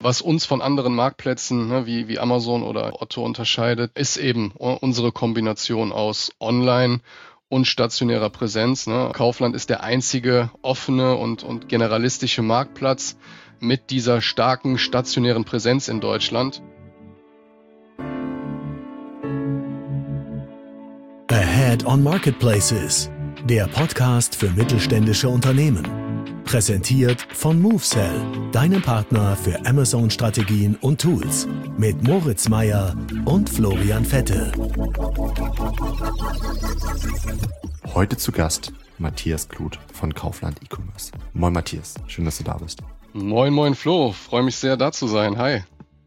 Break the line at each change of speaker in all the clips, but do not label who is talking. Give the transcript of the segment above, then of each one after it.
Was uns von anderen Marktplätzen, ne, wie Amazon oder Otto unterscheidet, ist eben unsere Kombination aus Online und stationärer Präsenz. Ne. Kaufland ist der einzige offene und generalistische Marktplatz mit dieser starken stationären Präsenz in Deutschland.
Ahead on Marketplaces, der Podcast für mittelständische Unternehmen. Präsentiert von MoveSell, deinem Partner für Amazon-Strategien und Tools. Mit Moritz Meyer und Florian Vettel.
Heute zu Gast Matthias Kluth von Kaufland E-Commerce. Moin Matthias, schön, dass du da bist.
Moin Flo, freue mich sehr da zu sein. Hi.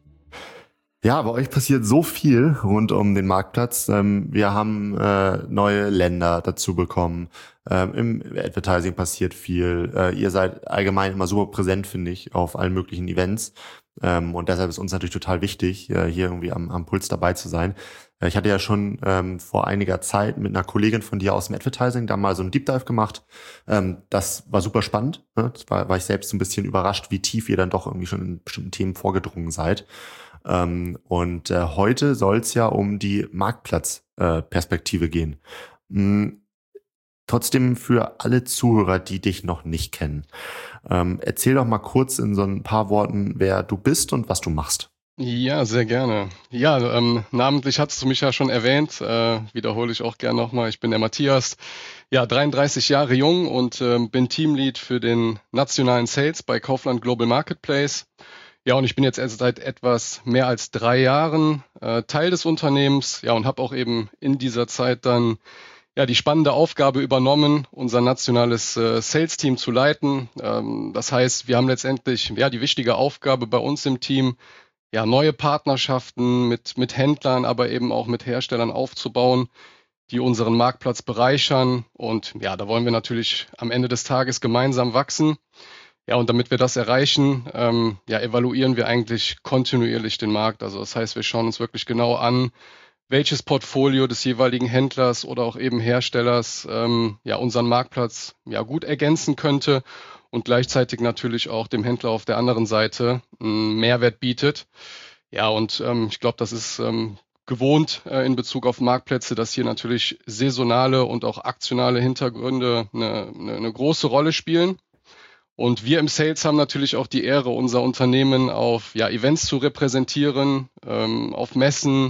Ja, bei euch passiert so viel rund um den Marktplatz. Wir haben neue Länder dazu bekommen. Im Advertising passiert viel. Ihr seid allgemein immer super präsent, finde ich, auf allen möglichen Events. Und deshalb ist uns natürlich total wichtig, hier irgendwie am Puls dabei zu sein. Ich hatte ja schon vor einiger Zeit mit einer Kollegin von dir aus dem Advertising da mal so einen Deep Dive gemacht. Das war super spannend. Ne? Das war ich selbst so ein bisschen überrascht, wie tief ihr dann doch irgendwie schon in bestimmten Themen vorgedrungen seid. Und heute soll es ja um die Marktplatzperspektive gehen. Trotzdem für alle Zuhörer, die dich noch nicht kennen, erzähl doch mal kurz in so ein paar Worten, wer du bist und was du machst.
Ja, sehr gerne. Ja, namentlich hattest du mich ja schon erwähnt, wiederhole ich auch gerne nochmal. Ich bin der Matthias, ja, 33 Jahre jung und bin Teamlead für den nationalen Sales bei Kaufland Global Marketplace. Ja, und ich bin jetzt erst seit etwas mehr als 3 Jahren Teil des Unternehmens, ja, und habe auch eben in dieser Zeit dann ja die spannende Aufgabe übernommen, unser nationales Sales-Team zu leiten. Das heißt, wir haben letztendlich ja die wichtige Aufgabe bei uns im Team, ja neue Partnerschaften mit Händlern, aber eben auch mit Herstellern aufzubauen, die unseren Marktplatz bereichern. Und ja, da wollen wir natürlich am Ende des Tages gemeinsam wachsen. Ja, und damit wir das erreichen, evaluieren wir eigentlich kontinuierlich den Markt. Also das heißt, wir schauen uns wirklich genau an, welches Portfolio des jeweiligen Händlers oder auch eben Herstellers unseren Marktplatz ja gut ergänzen könnte und gleichzeitig natürlich auch dem Händler auf der anderen Seite einen Mehrwert bietet. Ja, und ich glaube, das ist gewohnt in Bezug auf Marktplätze, dass hier natürlich saisonale und auch aktionale Hintergründe eine große Rolle spielen. Und wir im Sales haben natürlich auch die Ehre, unser Unternehmen auf Events zu repräsentieren, auf Messen,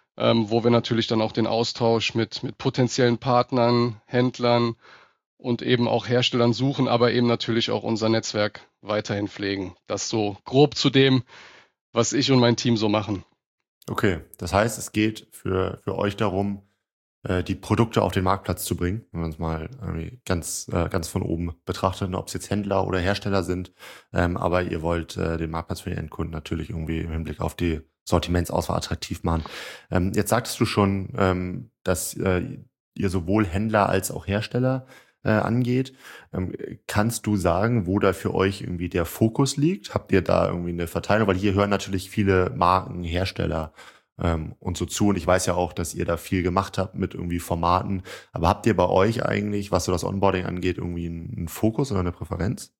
wo wir natürlich dann auch den Austausch mit potenziellen Partnern, Händlern und eben auch Herstellern suchen, aber eben natürlich auch unser Netzwerk weiterhin pflegen. Das so grob zu dem, was ich und mein Team so machen.
Okay, das heißt, es geht für euch darum, die Produkte auf den Marktplatz zu bringen, wenn man es mal irgendwie ganz von oben betrachtet, ob es jetzt Händler oder Hersteller sind, aber ihr wollt den Marktplatz für den Endkunden natürlich irgendwie im Hinblick auf die Sortimentsauswahl attraktiv machen. Jetzt sagtest du schon, dass ihr sowohl Händler als auch Hersteller angeht. Kannst du sagen, wo da für euch irgendwie der Fokus liegt? Habt ihr da irgendwie eine Verteilung? Weil hier hören natürlich viele Marken, Hersteller und so zu. Und ich weiß ja auch, dass ihr da viel gemacht habt mit irgendwie Formaten. Aber habt ihr bei euch eigentlich, was so das Onboarding angeht, irgendwie einen Fokus oder eine Präferenz?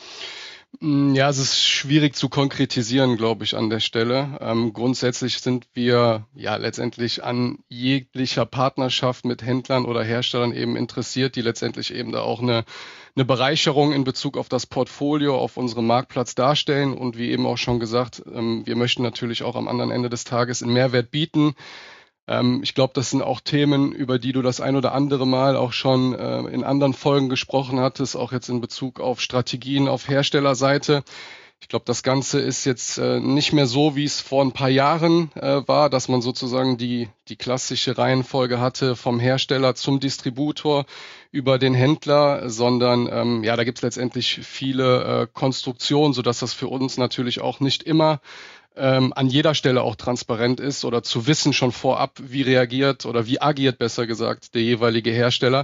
Ja, es ist schwierig zu konkretisieren, glaube ich, an der Stelle. Grundsätzlich sind wir ja letztendlich an jeglicher Partnerschaft mit Händlern oder Herstellern eben interessiert, die letztendlich eben da auch eine Bereicherung in Bezug auf das Portfolio, auf unserem Marktplatz darstellen. Und wie eben auch schon gesagt, wir möchten natürlich auch am anderen Ende des Tages einen Mehrwert bieten. Ich glaube, das sind auch Themen, über die du das ein oder andere Mal auch schon in anderen Folgen gesprochen hattest, auch jetzt in Bezug auf Strategien auf Herstellerseite. Ich glaube, das Ganze ist jetzt nicht mehr so, wie es vor ein paar Jahren war, dass man sozusagen die klassische Reihenfolge hatte vom Hersteller zum Distributor über den Händler, sondern da gibt es letztendlich viele Konstruktionen, sodass das für uns natürlich auch nicht immer an jeder Stelle auch transparent ist oder zu wissen schon vorab, wie reagiert oder wie agiert, besser gesagt, der jeweilige Hersteller.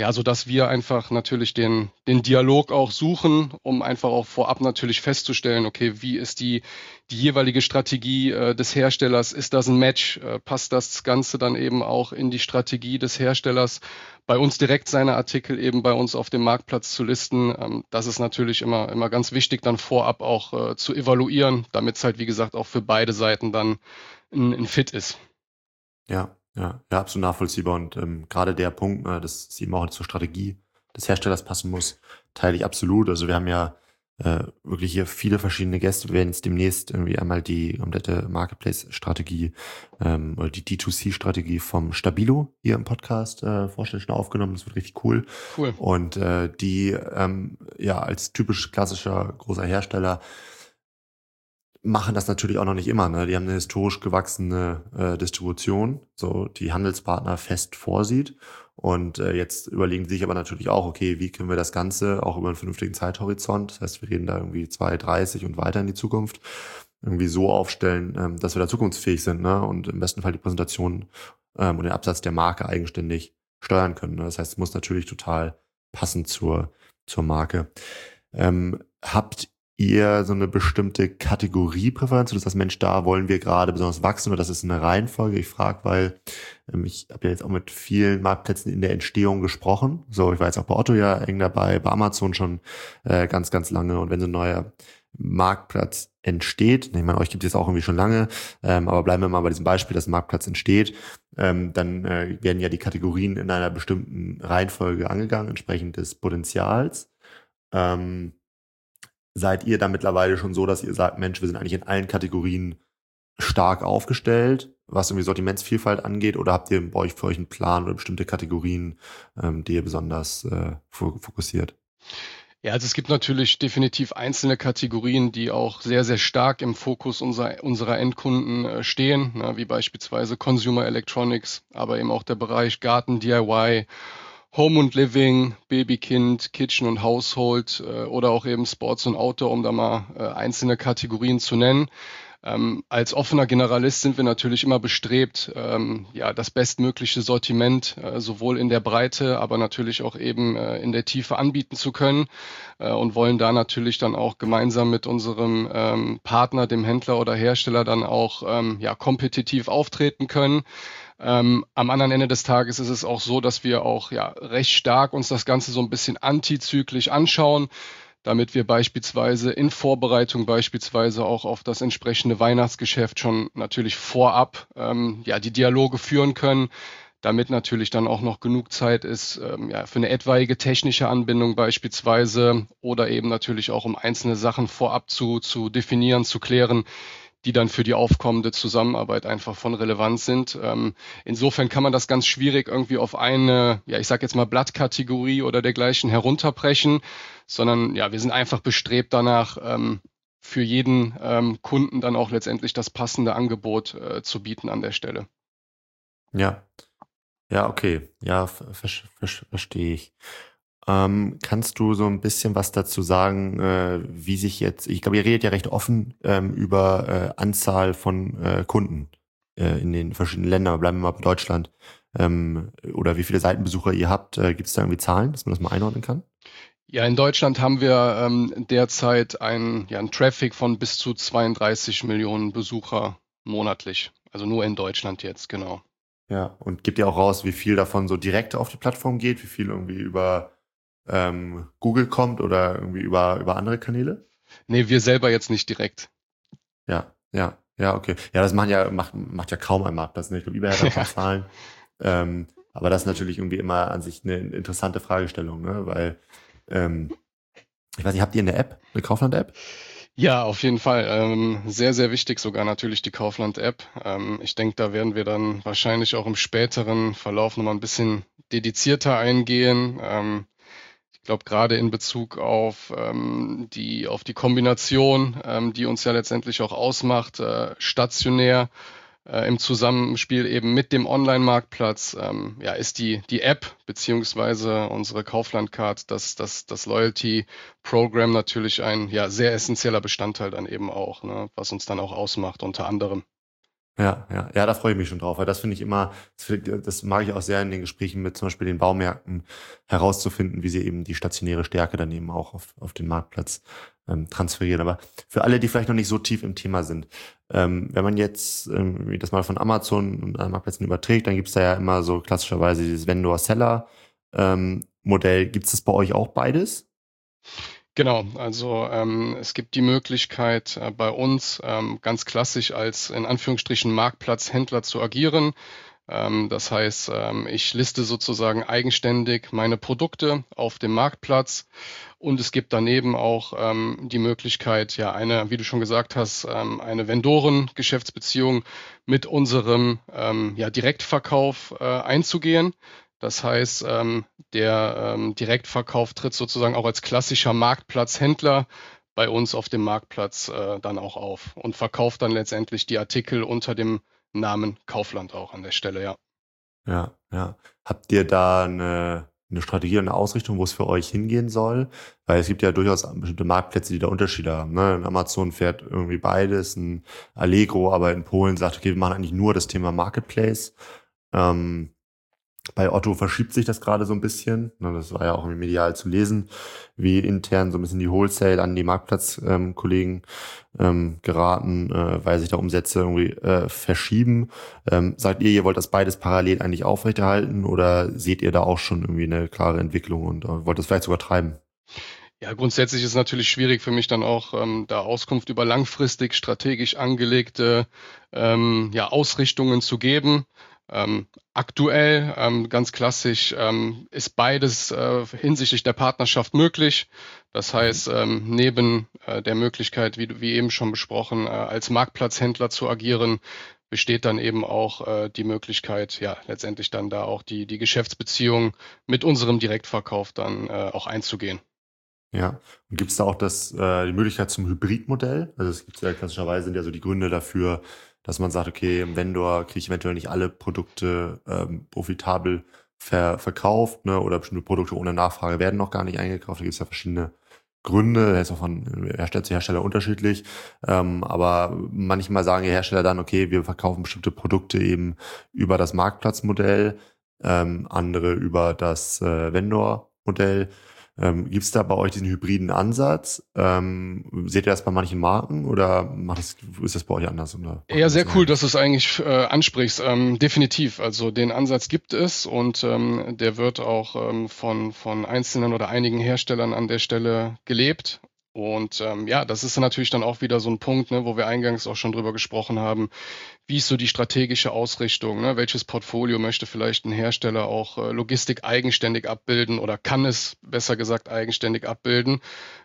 Ja, so dass wir einfach natürlich den Dialog auch suchen, um einfach auch vorab natürlich festzustellen, okay, wie ist die jeweilige Strategie des Herstellers? Ist das ein Match? Passt das Ganze dann eben auch in die Strategie des Herstellers? Bei uns direkt seine Artikel eben bei uns auf dem Marktplatz zu listen. Das ist natürlich immer ganz wichtig, dann vorab auch zu evaluieren, damit es halt, wie gesagt, auch für beide Seiten dann ein Fit ist.
Ja, absolut nachvollziehbar. Und gerade der Punkt, dass es eben auch zur Strategie des Herstellers passen muss, teile ich absolut. Also wir haben ja wirklich hier viele verschiedene Gäste. Wir werden jetzt demnächst irgendwie einmal die komplette Marketplace-Strategie oder die D2C-Strategie vom Stabilo hier im Podcast vorstellen, schon aufgenommen. Das wird richtig cool.
Cool.
Und die als typisch klassischer großer Hersteller machen das natürlich auch noch nicht immer. Ne? Die haben eine historisch gewachsene Distribution, so die Handelspartner fest vorsieht. Und jetzt überlegen sie sich aber natürlich auch, okay, wie können wir das Ganze auch über einen vernünftigen Zeithorizont, das heißt, wir reden da irgendwie 2030 und weiter in die Zukunft, irgendwie so aufstellen, dass wir da zukunftsfähig sind, ne? Und im besten Fall die Präsentation und den Absatz der Marke eigenständig steuern können. Ne? Das heißt, es muss natürlich total passen zur Marke. Habt ihr so eine bestimmte Kategoriepräferenz, du sagst, Mensch, da wollen wir gerade besonders wachsen, oder das ist eine Reihenfolge? Ich frage, weil ich habe ja jetzt auch mit vielen Marktplätzen in der Entstehung gesprochen. So, ich war jetzt auch bei Otto ja eng dabei, bei Amazon schon ganz, ganz lange. Und wenn so ein neuer Marktplatz entsteht, ich meine, euch gibt es auch irgendwie schon lange, aber bleiben wir mal bei diesem Beispiel, dass ein Marktplatz entsteht, dann werden ja die Kategorien in einer bestimmten Reihenfolge angegangen, entsprechend des Potenzials. Seid ihr da mittlerweile schon so, dass ihr sagt, Mensch, wir sind eigentlich in allen Kategorien stark aufgestellt, was irgendwie Sortimentsvielfalt angeht, oder habt ihr bei euch für euch einen Plan oder bestimmte Kategorien, die ihr besonders fokussiert?
Ja, also es gibt natürlich definitiv einzelne Kategorien, die auch sehr, sehr stark im Fokus unserer Endkunden stehen, ne, wie beispielsweise Consumer Electronics, aber eben auch der Bereich Garten, DIY, Home und Living, Babykind, Kitchen und Household oder auch eben Sports und Outdoor, um da mal einzelne Kategorien zu nennen. Als offener Generalist sind wir natürlich immer bestrebt, das bestmögliche Sortiment sowohl in der Breite, aber natürlich auch eben in der Tiefe anbieten zu können und wollen da natürlich dann auch gemeinsam mit unserem Partner, dem Händler oder Hersteller, dann auch kompetitiv auftreten können. Am anderen Ende des Tages ist es auch so, dass wir auch recht stark uns das Ganze so ein bisschen antizyklisch anschauen, damit wir beispielsweise in Vorbereitung beispielsweise auch auf das entsprechende Weihnachtsgeschäft schon natürlich vorab die Dialoge führen können, damit natürlich dann auch noch genug Zeit ist für eine etwaige technische Anbindung beispielsweise oder eben natürlich auch um einzelne Sachen vorab zu definieren, zu klären, die dann für die aufkommende Zusammenarbeit einfach von Relevanz sind. Insofern kann man das ganz schwierig irgendwie auf eine, ich sag jetzt mal Blattkategorie oder dergleichen herunterbrechen, sondern wir sind einfach bestrebt danach, für jeden Kunden dann auch letztendlich das passende Angebot zu bieten an der Stelle.
Ja, okay. Ja, verstehe ich. Kannst du so ein bisschen was dazu sagen, wie sich jetzt, ich glaube, ihr redet ja recht offen über Anzahl von Kunden in den verschiedenen Ländern, bleiben wir mal bei Deutschland, oder wie viele Seitenbesucher ihr habt, gibt es da irgendwie Zahlen, dass man das mal einordnen kann?
Ja, in Deutschland haben wir derzeit einen Traffic von bis zu 32 Millionen Besucher monatlich, also nur in Deutschland jetzt, genau.
Ja, und gebt ihr auch raus, wie viel davon so direkt auf die Plattform geht, wie viel irgendwie über Google kommt oder irgendwie über andere Kanäle?
Nee, wir selber jetzt nicht direkt.
Ja, okay. Ja, das macht ja kaum ein Marktplatz. Ne? Ich glaube, eBay hat ein paar Zahlen. Aber das ist natürlich irgendwie immer an sich eine interessante Fragestellung, ne? Weil, ich weiß nicht, habt ihr eine App, eine Kaufland-App?
Ja, auf jeden Fall. Sehr, sehr wichtig sogar natürlich die Kaufland-App. Ich denke, da werden wir dann wahrscheinlich auch im späteren Verlauf nochmal ein bisschen dedizierter eingehen. Ich glaube, gerade in Bezug auf die Kombination, die uns ja letztendlich auch ausmacht, stationär im Zusammenspiel eben mit dem Online-Marktplatz, ist die App beziehungsweise unsere Kaufland-Card, das Loyalty-Programm natürlich ein sehr essentieller Bestandteil dann eben auch, ne, was uns dann auch ausmacht unter anderem.
Ja, da freue ich mich schon drauf, weil das finde ich immer, das mag ich auch sehr in den Gesprächen mit zum Beispiel den Baumärkten herauszufinden, wie sie eben die stationäre Stärke dann eben auch auf den Marktplatz transferieren. Aber für alle, die vielleicht noch nicht so tief im Thema sind, wenn man jetzt das mal von Amazon und anderen Marktplätzen überträgt, dann gibt's da ja immer so klassischerweise dieses Vendor-Seller Modell. Gibt's das bei euch auch beides?
Genau, also es gibt die Möglichkeit bei uns ganz klassisch als in Anführungsstrichen Marktplatzhändler zu agieren. Das heißt, ich liste sozusagen eigenständig meine Produkte auf dem Marktplatz und es gibt daneben auch die Möglichkeit, ja eine, wie du schon gesagt hast, eine Vendoren-Geschäftsbeziehung mit unserem ja, Direktverkauf einzugehen. Das heißt, der Direktverkauf tritt sozusagen auch als klassischer Marktplatzhändler bei uns auf dem Marktplatz dann auch auf und verkauft dann letztendlich die Artikel unter dem Namen Kaufland auch an der Stelle, ja.
Ja. Habt ihr da eine Strategie und eine Ausrichtung, wo es für euch hingehen soll? Weil es gibt ja durchaus bestimmte Marktplätze, die da Unterschiede haben. Ne? Ein Amazon fährt irgendwie beides, ein Allegro, aber in Polen sagt, okay, wir machen eigentlich nur das Thema Marketplace. Bei Otto verschiebt sich das gerade so ein bisschen. Das war ja auch medial zu lesen, wie intern so ein bisschen die Wholesale an die Marktplatzkollegen geraten, weil sich da Umsätze irgendwie verschieben. Sagt ihr wollt das beides parallel eigentlich aufrechterhalten oder seht ihr da auch schon irgendwie eine klare Entwicklung und wollt das vielleicht sogar treiben?
Ja, grundsätzlich ist es natürlich schwierig für mich dann auch, da Auskunft über langfristig strategisch angelegte ja, Ausrichtungen zu geben. Aktuell, ganz klassisch, ist beides hinsichtlich der Partnerschaft möglich. Das heißt, neben der Möglichkeit, wie eben schon besprochen, als Marktplatzhändler zu agieren, besteht dann eben auch die Möglichkeit, ja, letztendlich dann da auch die Geschäftsbeziehung mit unserem Direktverkauf dann auch einzugehen.
Ja. Und gibt es da auch die Möglichkeit zum Hybridmodell? Also es gibt ja klassischerweise sind ja so die Gründe dafür, dass man sagt, okay, im Vendor kriege ich eventuell nicht alle Produkte profitabel verkauft, ne? Oder bestimmte Produkte ohne Nachfrage werden noch gar nicht eingekauft. Da gibt es ja verschiedene Gründe, das ist auch von Hersteller zu Hersteller unterschiedlich. Aber manchmal sagen die Hersteller dann, okay, wir verkaufen bestimmte Produkte eben über das Marktplatzmodell, andere über das Vendor-Modell. Gibt es da bei euch diesen hybriden Ansatz? Seht ihr das bei manchen Marken oder ist das bei euch anders? Oder
Ja, sehr cool, dass du es eigentlich ansprichst. Definitiv. Also den Ansatz gibt es und der wird auch von einzelnen oder einigen Herstellern an der Stelle gelebt. Und ja, das ist natürlich dann auch wieder so ein Punkt, ne, wo wir eingangs auch schon drüber gesprochen haben. Wie ist so die strategische Ausrichtung? Ne? Welches Portfolio möchte vielleicht ein Hersteller auch Logistik eigenständig abbilden oder kann es besser gesagt eigenständig abbilden?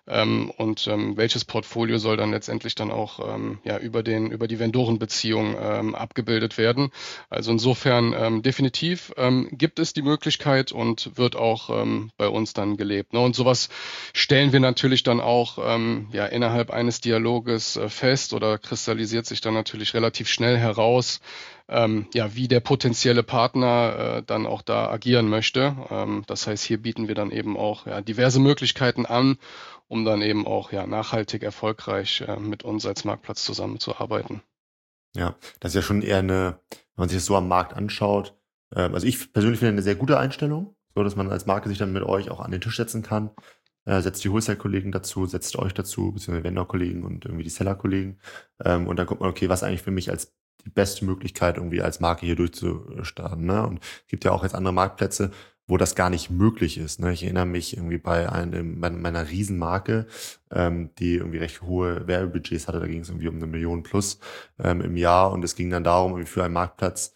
Welches Portfolio soll dann letztendlich dann auch ja, über die Vendorenbeziehung abgebildet werden? Also insofern definitiv gibt es die Möglichkeit und wird auch bei uns dann gelebt. Ne? Und sowas stellen wir natürlich dann auch ja, innerhalb eines Dialoges fest oder kristallisiert sich dann natürlich relativ schnell heraus, ja, wie der potenzielle Partner dann auch da agieren möchte. Das heißt, hier bieten wir dann eben auch ja, diverse Möglichkeiten an, um dann eben auch ja, nachhaltig erfolgreich mit uns als Marktplatz zusammenzuarbeiten.
Ja, das ist ja schon eher wenn man sich das so am Markt anschaut. Also ich persönlich finde eine sehr gute Einstellung, so dass man als Marke sich dann mit euch auch an den Tisch setzen kann. Setzt die Wholesale-Kollegen dazu, setzt euch dazu, beziehungsweise Vendor-Kollegen und irgendwie die Seller-Kollegen. Und dann guckt man, okay, was eigentlich für mich als die beste Möglichkeit irgendwie als Marke hier durchzustarten. Ne? Und es gibt ja auch jetzt andere Marktplätze, wo das gar nicht möglich ist. Ne? Ich erinnere mich irgendwie bei meiner Riesenmarke, die irgendwie recht hohe Werbebudgets hatte, da ging es irgendwie um 1 Million plus im Jahr und es ging dann darum, irgendwie für einen Marktplatz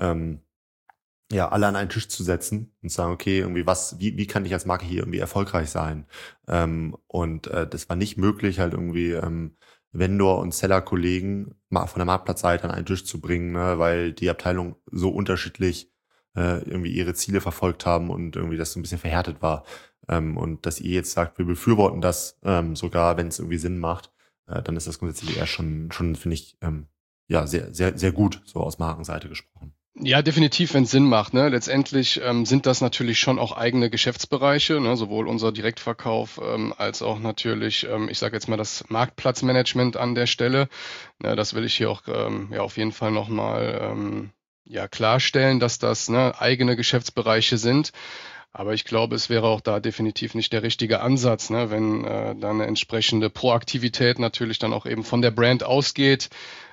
ja, alle an einen Tisch zu setzen und zu sagen, okay, irgendwie wie kann ich als Marke hier irgendwie erfolgreich sein? Das war nicht möglich, halt irgendwie Vendor- und Seller-Kollegen von der Marktplatzseite an einen Tisch zu bringen, ne, weil die Abteilungen so unterschiedlich irgendwie ihre Ziele verfolgt haben und irgendwie das so ein bisschen verhärtet war. Und dass ihr jetzt sagt, wir befürworten das sogar, wenn es irgendwie Sinn macht, dann ist das grundsätzlich eher schon finde ich, ja, sehr, sehr, sehr gut, so aus Markenseite gesprochen.
Ja, definitiv, wenn es Sinn macht. Ne? Letztendlich sind das natürlich schon auch eigene Geschäftsbereiche, ne? Sowohl unser Direktverkauf als auch natürlich, ich sage jetzt mal, das Marktplatzmanagement an der Stelle. Ne? Das will ich hier auch ja auf jeden Fall nochmal ja, klarstellen, dass das ne, eigene Geschäftsbereiche sind. Aber ich glaube, es wäre auch da definitiv nicht der richtige Ansatz, ne? Wenn da eine entsprechende Proaktivität natürlich dann auch eben von der Brand ausgeht,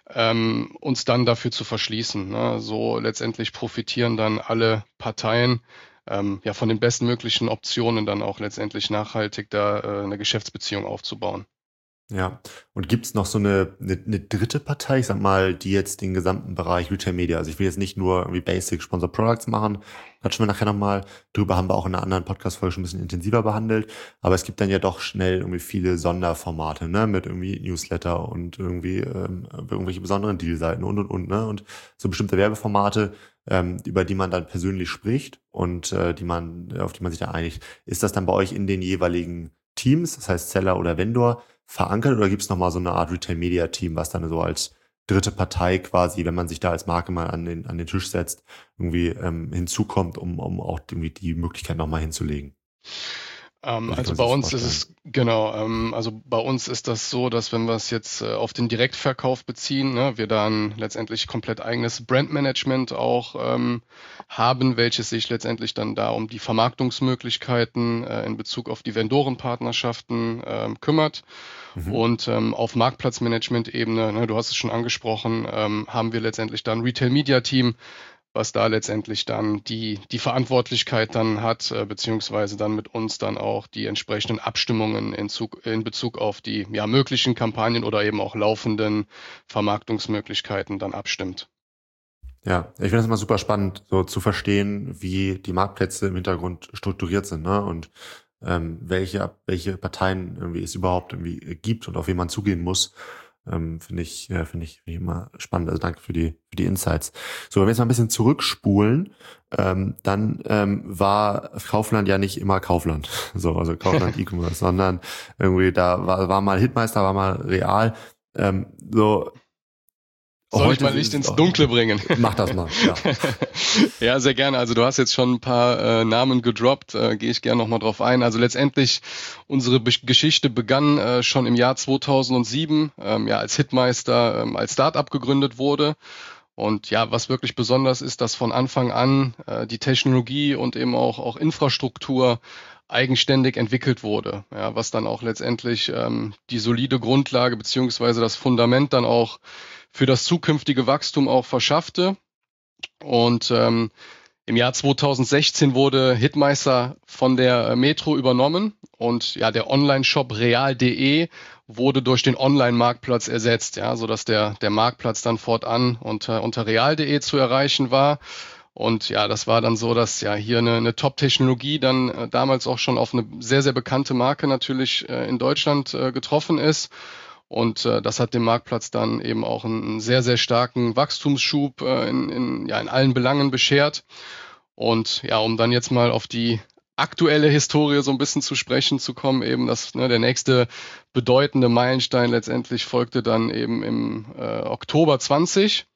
uns dann dafür zu verschließen. Ne? So letztendlich profitieren dann alle Parteien ja von den bestmöglichen Optionen dann auch letztendlich nachhaltig da eine Geschäftsbeziehung aufzubauen.
Ja, und gibt's noch so eine dritte Partei, ich sag mal, die jetzt den gesamten Bereich Retail Media, also ich will jetzt nicht nur irgendwie Basic Sponsor Products machen, quatschen wir nachher nochmal, drüber haben wir auch in einer anderen Podcast-Folge schon ein bisschen intensiver behandelt, aber es gibt dann ja doch schnell irgendwie viele Sonderformate, ne, mit irgendwie Newsletter und irgendwie irgendwelche besonderen Dealseiten und, ne, und so bestimmte Werbeformate, über die man dann persönlich spricht und auf die man sich da einigt. Ist das dann bei euch in den jeweiligen Teams, das heißt Seller oder Vendor, verankert oder gibt es nochmal so eine Art Retail-Media-Team, was dann so als dritte Partei quasi, wenn man sich da als Marke mal an den Tisch setzt, irgendwie hinzukommt, um auch irgendwie die Möglichkeit nochmal hinzulegen?
Also bei uns ist es, genau, also bei uns ist das so, dass wenn wir es jetzt auf den Direktverkauf beziehen, ne, wir dann letztendlich komplett eigenes Brandmanagement auch haben, welches sich letztendlich dann da um die Vermarktungsmöglichkeiten in Bezug auf die Vendorenpartnerschaften kümmert.
Mhm.
Und auf Marktplatzmanagement-Ebene, ne, du hast es schon angesprochen, haben wir letztendlich dann Retail-Media-Team, was da letztendlich dann die Verantwortlichkeit dann hat, beziehungsweise dann mit uns dann auch die entsprechenden Abstimmungen in Bezug auf die ja, möglichen Kampagnen oder eben auch laufenden Vermarktungsmöglichkeiten dann abstimmt.
Ja, ich finde das immer super spannend, so zu verstehen, wie die Marktplätze im Hintergrund strukturiert sind, ne? Und welche Parteien irgendwie es überhaupt irgendwie gibt und auf wen man zugehen muss. Finde ich immer spannend. Also danke für die Insights. So, wenn wir jetzt mal ein bisschen zurückspulen, dann war Kaufland ja nicht immer Kaufland. So, also Kaufland E-Commerce, sondern irgendwie da war mal Hitmeister, war mal Real. So,
soll ich mal Licht ins Dunkle bringen?
Mach das mal, ja.
Ja, sehr gerne. Also du hast jetzt schon ein paar Namen gedroppt, gehe ich gerne nochmal drauf ein. Also letztendlich, unsere Geschichte begann schon im Jahr 2007, ja, als Hitmeister als Start-up gegründet wurde. Und ja, was wirklich besonders ist, dass von Anfang an die Technologie und eben auch Infrastruktur eigenständig entwickelt wurde, ja, was dann auch letztendlich die solide Grundlage beziehungsweise das Fundament dann auch für das zukünftige Wachstum auch verschaffte. Und im Jahr 2016 wurde Hitmeister von der Metro übernommen und ja, der Online-Shop real.de wurde durch den Online-Marktplatz ersetzt, ja, sodass der Marktplatz dann fortan unter real.de zu erreichen war. Und ja, das war dann so, dass ja hier eine Top-Technologie dann damals auch schon auf eine sehr, sehr bekannte Marke natürlich in Deutschland getroffen ist. Und das hat dem Marktplatz dann eben auch einen sehr, sehr starken Wachstumsschub in allen Belangen beschert. Und ja, um dann jetzt mal auf die aktuelle Historie so ein bisschen zu sprechen zu kommen, eben der nächste bedeutende Meilenstein letztendlich folgte dann eben im Oktober 20,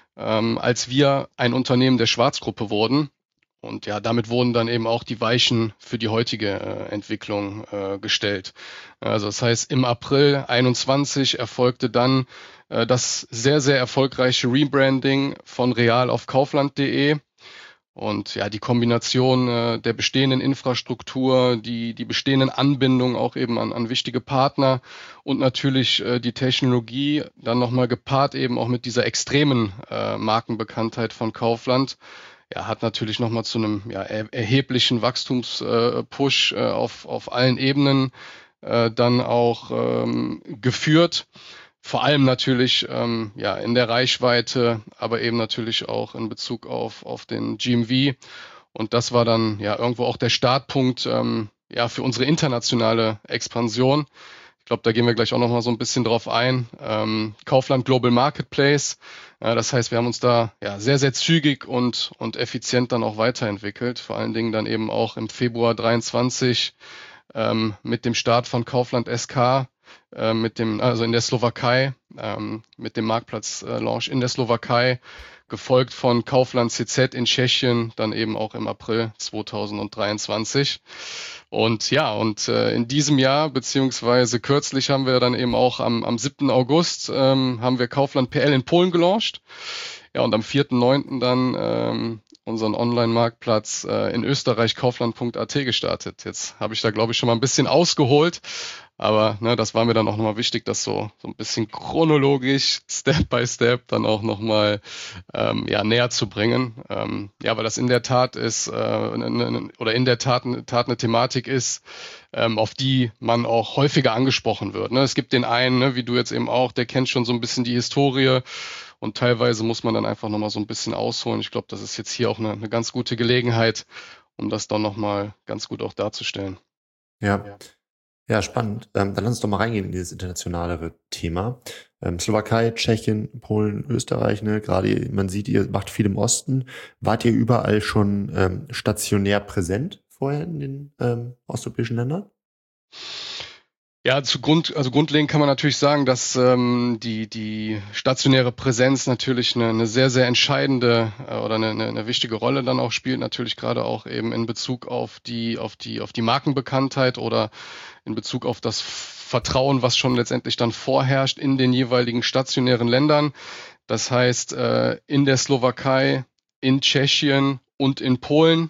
als wir ein Unternehmen der Schwarz-Gruppe wurden. Und ja, damit wurden dann eben auch die Weichen für die heutige Entwicklung gestellt. Also das heißt, im April 21 erfolgte dann das sehr, sehr erfolgreiche Rebranding von Real auf Kaufland.de. Und ja, die Kombination der bestehenden Infrastruktur, die bestehenden Anbindungen auch eben an wichtige Partner und natürlich die Technologie, dann nochmal gepaart eben auch mit dieser extremen Markenbekanntheit von Kaufland, ja, hat natürlich nochmal zu einem ja, erheblichen Wachstumspush auf allen Ebenen dann auch geführt. Vor allem natürlich ja in der Reichweite, aber eben natürlich auch in Bezug auf den GMV. Und das war dann ja irgendwo auch der Startpunkt ja für unsere internationale Expansion. Ich glaube, da gehen wir gleich auch noch mal so ein bisschen drauf ein. Kaufland Global Marketplace. Das heißt, wir haben uns da ja sehr, sehr zügig und effizient dann auch weiterentwickelt. Vor allen Dingen dann eben auch im Februar 23 mit dem Start von Kaufland SK. also in der Slowakei, mit dem Marktplatz-Launch in der Slowakei, gefolgt von Kaufland CZ in Tschechien, dann eben auch im April 2023. Und in diesem Jahr, beziehungsweise kürzlich haben wir dann eben auch am 7. August, haben wir Kaufland PL in Polen gelauncht. Ja, und am 4.9. dann unseren Online-Marktplatz in Österreich, kaufland.at, gestartet. Jetzt habe ich da, glaube ich, schon mal ein bisschen ausgeholt, aber das war mir dann auch nochmal wichtig, das so ein bisschen chronologisch, Step by Step, dann auch nochmal näher zu bringen. Weil das in der Tat ist, in der Tat eine Thematik ist, auf die man auch häufiger angesprochen wird. Ne? Es gibt den einen, wie du jetzt eben auch, der kennt schon so ein bisschen die Historie. Und teilweise muss man dann einfach nochmal so ein bisschen ausholen. Ich glaube, das ist jetzt hier auch eine ganz gute Gelegenheit, um das dann nochmal ganz gut auch darzustellen.
Ja, spannend. Dann lass uns doch mal reingehen in dieses internationalere Thema. Slowakei, Tschechien, Polen, Österreich, ne? Gerade man sieht, ihr macht viel im Osten. Wart ihr überall schon stationär präsent vorher in den osteuropäischen Ländern?
Ja, grundlegend kann man natürlich sagen, dass die stationäre Präsenz natürlich eine sehr, sehr entscheidende oder eine wichtige Rolle dann auch spielt, natürlich gerade auch eben in Bezug auf die Markenbekanntheit oder in Bezug auf das Vertrauen, was schon letztendlich dann vorherrscht in den jeweiligen stationären Ländern. Das heißt, in der Slowakei, in Tschechien und in Polen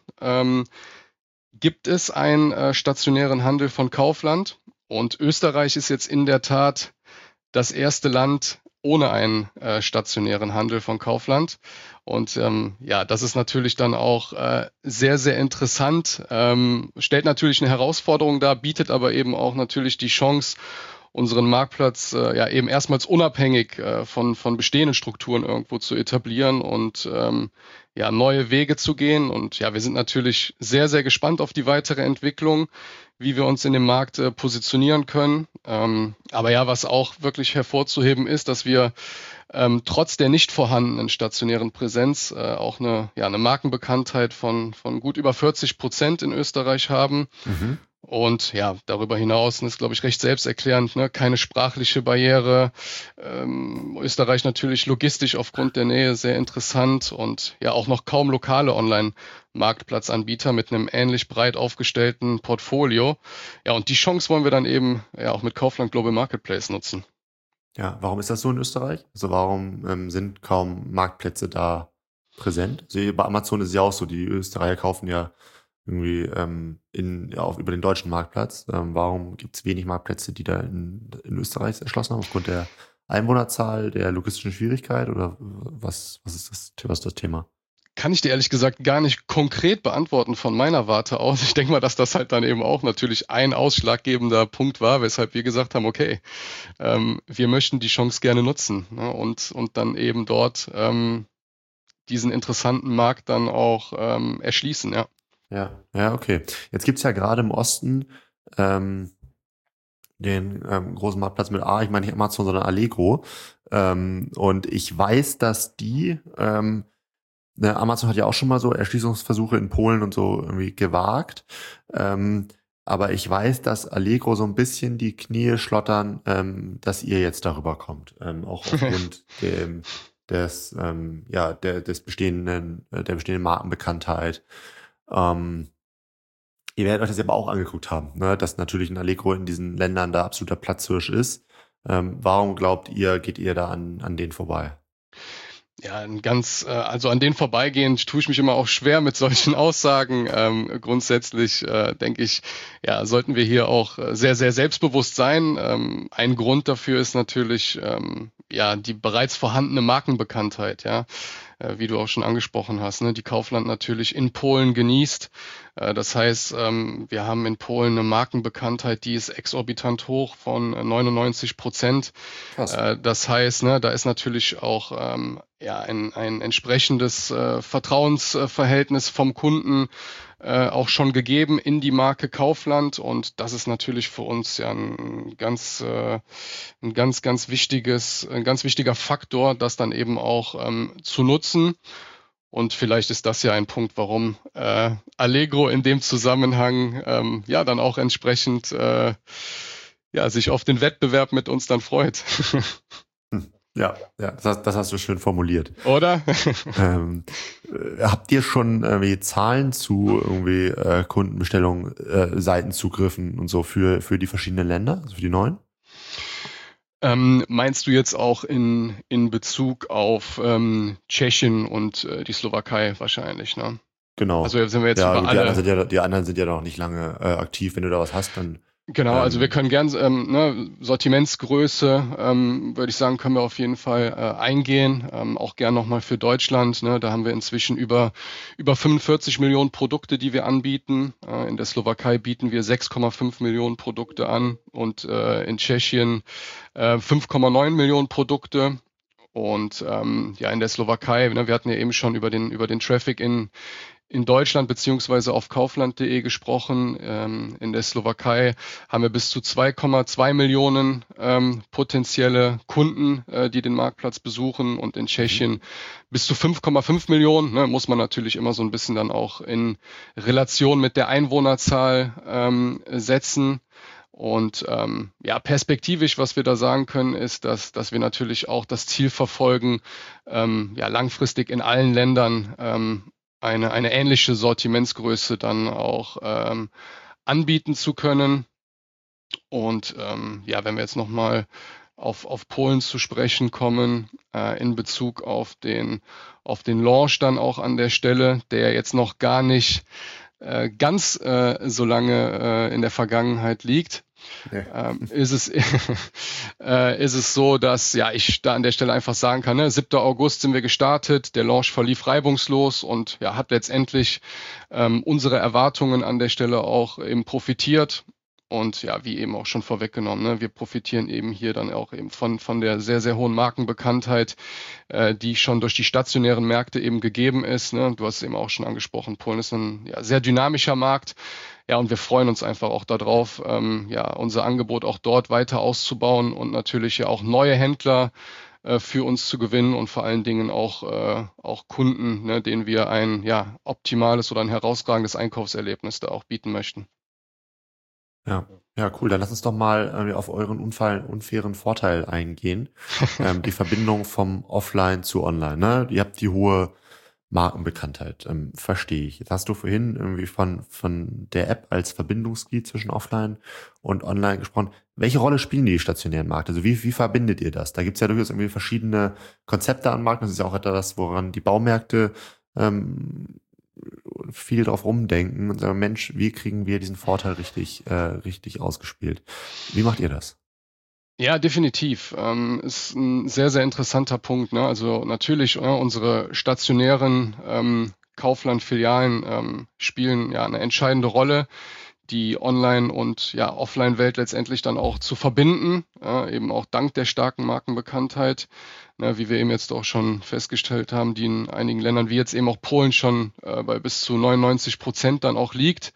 gibt es einen stationären Handel von Kaufland. Und Österreich ist jetzt in der Tat das erste Land ohne einen stationären Handel von Kaufland. Und das ist natürlich dann auch sehr, sehr interessant, stellt natürlich eine Herausforderung dar, bietet aber eben auch natürlich die Chance, unseren Marktplatz eben erstmals unabhängig von bestehenden Strukturen irgendwo zu etablieren und neue Wege zu gehen. Und wir sind natürlich sehr, sehr gespannt auf die weitere Entwicklung, wie wir uns in dem Markt positionieren können. Aber was auch wirklich hervorzuheben ist, dass wir trotz der nicht vorhandenen stationären Präsenz auch eine Markenbekanntheit von gut über 40% in Österreich haben.
Mhm.
Und darüber hinaus, das ist, glaube ich, recht selbsterklärend, keine sprachliche Barriere. Österreich natürlich logistisch aufgrund der Nähe sehr interessant und auch noch kaum lokale Online-Marktplatzanbieter mit einem ähnlich breit aufgestellten Portfolio. Ja, und die Chance wollen wir dann eben auch mit Kaufland Global Marketplace nutzen.
Ja, warum ist das so in Österreich? Also warum sind kaum Marktplätze da präsent? Also bei Amazon ist es ja auch so, die Österreicher kaufen ja irgendwie über den deutschen Marktplatz. Warum gibt es wenig Marktplätze, die da in Österreich erschlossen haben? Aufgrund der Einwohnerzahl, der logistischen Schwierigkeit oder was ist das Thema?
Kann ich dir ehrlich gesagt gar nicht konkret beantworten von meiner Warte aus. Ich denke mal, dass das halt dann eben auch natürlich ein ausschlaggebender Punkt war, weshalb wir gesagt haben, okay, wir möchten die Chance gerne nutzen, ne, und dann eben dort diesen interessanten Markt dann auch erschließen, ja.
Ja, okay. Jetzt gibt's ja gerade im Osten den großen Marktplatz mit ich meine nicht Amazon, sondern Allegro. Und ich weiß, dass Amazon hat ja auch schon mal so Erschließungsversuche in Polen und so irgendwie gewagt. Aber ich weiß, dass Allegro so ein bisschen die Knie schlottern, dass ihr jetzt darüber kommt. Auch aufgrund des bestehenden Markenbekanntheit. Ihr werdet euch das aber auch angeguckt haben, ne? Dass natürlich ein Allegro in diesen Ländern da absoluter Platzhirsch ist. Warum glaubt ihr, geht ihr da an denen vorbei?
Ja, also an denen vorbeigehend tue ich mich immer auch schwer mit solchen Aussagen. Grundsätzlich denke ich, sollten wir hier auch sehr, sehr selbstbewusst sein. Ein Grund dafür ist natürlich die bereits vorhandene Markenbekanntheit, wie du auch schon angesprochen hast, ne, die Kaufland natürlich in Polen genießt. Das heißt, wir haben in Polen eine Markenbekanntheit, die ist exorbitant hoch von 99%. Das heißt, ne, da ist natürlich auch ein entsprechendes Vertrauensverhältnis vom Kunden auch schon gegeben in die Marke Kaufland, und das ist natürlich für uns ja ein ganz wichtiger Faktor, das dann eben auch zu nutzen. Und vielleicht ist das ja ein Punkt, warum Allegro in dem Zusammenhang dann auch entsprechend ja, sich auf den Wettbewerb mit uns dann freut.
Ja, das hast du schön formuliert.
Oder?
Habt ihr schon irgendwie Zahlen zu irgendwie Kundenbestellungen, Seitenzugriffen und so für die verschiedenen Länder, also für die neuen?
Meinst du jetzt auch in Bezug auf Tschechien und die Slowakei wahrscheinlich, ne?
Genau.
Also sind wir jetzt
Ja,
über
gut,
alle.
die anderen sind ja noch nicht lange aktiv. Wenn du da was hast, dann
Genau, also wir können gern Sortimentsgröße, würde ich sagen, können wir auf jeden Fall eingehen. Auch gern nochmal für Deutschland. Ne, da haben wir inzwischen über 45 Millionen Produkte, die wir anbieten. In der Slowakei bieten wir 6,5 Millionen Produkte an und in Tschechien 5,9 Millionen Produkte. Und ja, in der Slowakei, ne, wir hatten ja eben schon über den Traffic in Deutschland beziehungsweise auf kaufland.de gesprochen. In der Slowakei haben wir bis zu 2,2 Millionen potenzielle Kunden, die den Marktplatz besuchen, und in Tschechien bis zu 5,5 Millionen. Ne, muss man natürlich immer so ein bisschen dann auch in Relation mit der Einwohnerzahl setzen. Und ja, perspektivisch, was wir da sagen können, ist, dass wir natürlich auch das Ziel verfolgen, ja, langfristig in allen Ländern eine ähnliche Sortimentsgröße dann auch anbieten zu können. Und ja, wenn wir jetzt nochmal auf Polen zu sprechen kommen, in Bezug auf den Launch dann auch an der Stelle, der jetzt noch gar nicht ganz so lange in der Vergangenheit liegt, ist es so, dass ja ich da an der Stelle einfach sagen kann, ne, 7. August sind wir gestartet, der Launch verlief reibungslos und ja, hat letztendlich unsere Erwartungen an der Stelle auch eben profitiert. Und ja, wie eben auch schon vorweggenommen, ne, wir profitieren eben hier dann auch eben von der sehr, sehr hohen Markenbekanntheit, die schon durch die stationären Märkte eben gegeben ist. Ne? Du hast es eben auch schon angesprochen, Polen ist ein sehr dynamischer Markt. Ja, und wir freuen uns einfach auch darauf, ja, unser Angebot auch dort weiter auszubauen und natürlich ja auch neue Händler für uns zu gewinnen und vor allen Dingen auch Kunden, ne, denen wir ein optimales oder ein herausragendes Einkaufserlebnis da auch bieten möchten.
Ja, cool. Dann lass uns doch mal auf euren unfairen Vorteil eingehen. Die Verbindung vom Offline zu Online. Ne? Ihr habt die hohe Markenbekanntheit, verstehe ich. Jetzt hast du vorhin irgendwie von der App als Verbindungsglied zwischen Offline und Online gesprochen. Welche Rolle spielen die stationären Märkte? Also wie verbindet ihr das? Da gibt es ja durchaus irgendwie verschiedene Konzepte an Marken. Das ist ja auch etwas, woran die Baumärkte viel drauf rumdenken und sagen, Mensch, wie kriegen wir diesen Vorteil richtig ausgespielt? Wie macht ihr das?
Ja, definitiv. Ist ein sehr, sehr interessanter Punkt. Ne? Also natürlich, unsere stationären Kaufland-Filialen spielen ja eine entscheidende Rolle, die Online- und Offline-Welt letztendlich dann auch zu verbinden, eben auch dank der starken Markenbekanntheit, wie wir eben jetzt auch schon festgestellt haben, die in einigen Ländern wie jetzt eben auch Polen schon bei bis zu 99% dann auch liegt.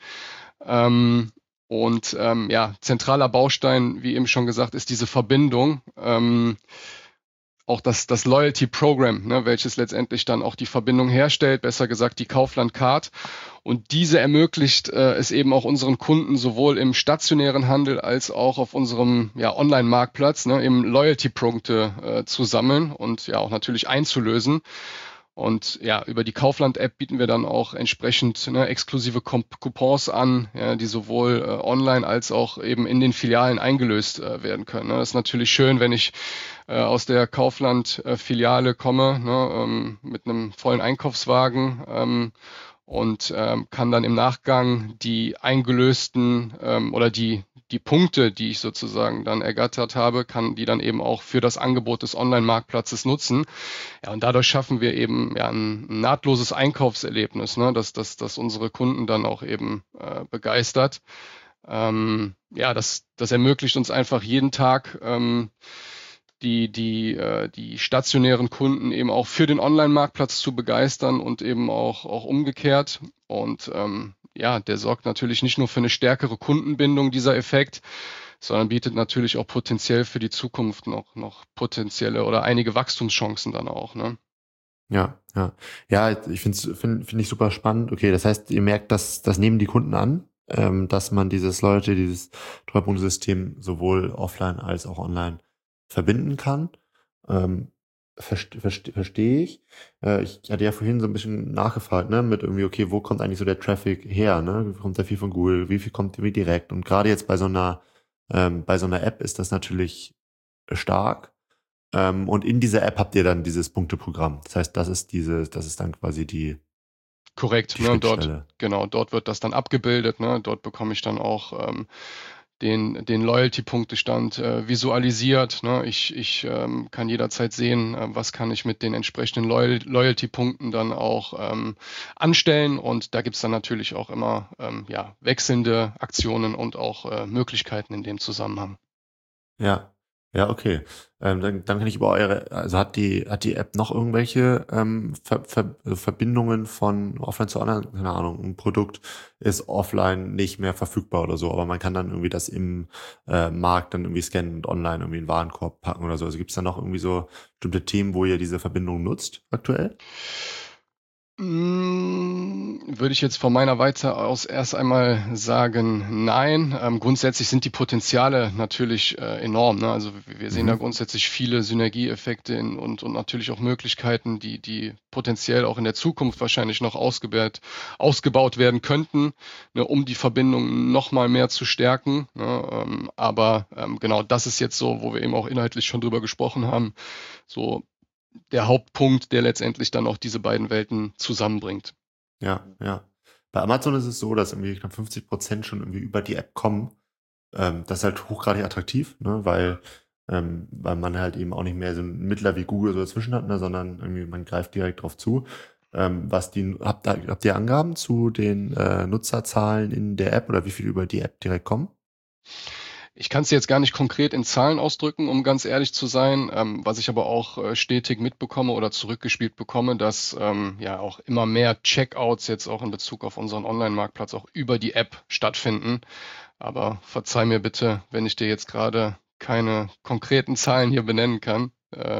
Zentraler Baustein, wie eben schon gesagt, ist diese Verbindung, auch das Loyalty Program, ne, welches letztendlich dann auch die Verbindung herstellt, besser gesagt die Kaufland Card. Und diese ermöglicht es eben auch unseren Kunden sowohl im stationären Handel als auch auf unserem Online-Marktplatz, ne, eben Loyalty-Punkte zu sammeln und ja auch natürlich einzulösen. Und ja, über die Kaufland-App bieten wir dann auch entsprechend exklusive Coupons an, ja, die sowohl online als auch eben in den Filialen eingelöst werden können. Ne. Das ist natürlich schön, wenn ich aus der Kaufland-Filiale komme, ne, mit einem vollen Einkaufswagen und kann dann im Nachgang die eingelösten oder die Punkte, die ich sozusagen dann ergattert habe, kann die dann eben auch für das Angebot des Online-Marktplatzes nutzen. Ja, und dadurch schaffen wir eben ein nahtloses Einkaufserlebnis, ne, dass unsere Kunden dann auch eben begeistert. Das ermöglicht uns einfach jeden Tag die stationären Kunden eben auch für den Online-Marktplatz zu begeistern und eben auch umgekehrt. Und der sorgt natürlich nicht nur für eine stärkere Kundenbindung, dieser Effekt, sondern bietet natürlich auch potenziell für die Zukunft noch potenzielle oder einige Wachstumschancen dann auch, ne?
Ja, ich finde ich super spannend. Okay, das heißt, ihr merkt, das nehmen die Kunden an. dass man dieses Treuepunktesystem sowohl offline als auch online verbinden kann. Verstehe ich. Ich hatte ja vorhin so ein bisschen nachgefragt, ne, mit irgendwie, okay, wo kommt eigentlich so der Traffic her, ne? Kommt da viel von Google, wie viel kommt irgendwie direkt? Und gerade jetzt bei so einer App ist das natürlich stark. Und in dieser App habt ihr dann dieses Punkteprogramm. Das heißt, das ist dann quasi die
Korrekt, ne, und
Schnittstelle.
dort wird das dann abgebildet, ne, dort bekomme ich dann auch den Loyalty-Punktestand visualisiert, ne, ich kann jederzeit sehen, was kann ich mit den entsprechenden Loyalty-Punkten dann auch anstellen, und da gibt's dann natürlich auch immer wechselnde Aktionen und auch Möglichkeiten in dem Zusammenhang.
Ja, ja, okay. Dann kann ich über also hat die App noch irgendwelche Verbindungen von offline zu online? Keine Ahnung, ein Produkt ist offline nicht mehr verfügbar oder so, aber man kann dann irgendwie das im Markt dann irgendwie scannen und online irgendwie in den Warenkorb packen oder so. Also gibt's da noch irgendwie so bestimmte Themen, wo ihr diese Verbindung nutzt aktuell?
Würde ich jetzt von meiner Warte aus erst einmal sagen, nein. Grundsätzlich sind die Potenziale natürlich enorm, ne? Also wir sehen da grundsätzlich viele Synergieeffekte und natürlich auch Möglichkeiten, die potenziell auch in der Zukunft wahrscheinlich noch ausgebaut werden könnten, ne, um die Verbindung noch mal mehr zu stärken, ne? Aber genau das ist jetzt so, wo wir eben auch inhaltlich schon drüber gesprochen haben, so der Hauptpunkt, der letztendlich dann auch diese beiden Welten zusammenbringt.
Ja, ja. Bei Amazon ist es so, dass irgendwie knapp 50% schon irgendwie über die App kommen. Das ist halt hochgradig attraktiv, ne, weil man halt eben auch nicht mehr so einen Mittler wie Google so dazwischen hat, ne, sondern irgendwie man greift direkt drauf zu. Habt ihr Angaben zu den Nutzerzahlen in der App oder wie viel über die App direkt kommen?
Ich kann es jetzt gar nicht konkret in Zahlen ausdrücken, um ganz ehrlich zu sein, was ich aber auch stetig mitbekomme oder zurückgespielt bekomme, dass auch immer mehr Checkouts jetzt auch in Bezug auf unseren Online-Marktplatz auch über die App stattfinden. Aber verzeih mir bitte, wenn ich dir jetzt gerade keine konkreten Zahlen hier benennen kann.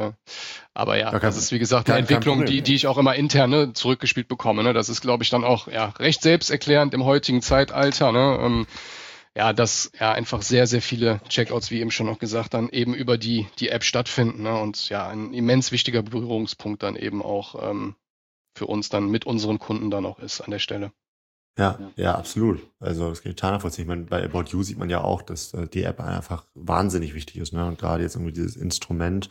Aber ja, das ist wie gesagt eine Entwicklung, die ich auch immer intern zurückgespielt bekomme. Ne? Das ist, glaube ich, dann auch recht selbsterklärend im heutigen Zeitalter. Ne? Dass einfach sehr, sehr viele Checkouts, wie eben schon noch gesagt, dann eben über die App stattfinden, ne? Und ja, ein immens wichtiger Berührungspunkt dann eben auch für uns dann mit unseren Kunden dann auch ist an der Stelle.
Ja, absolut. Also das kann ich total nachvollziehen. Ich meine, bei About You sieht man ja auch, dass die App einfach wahnsinnig wichtig ist, ne? Und gerade jetzt irgendwie dieses Instrument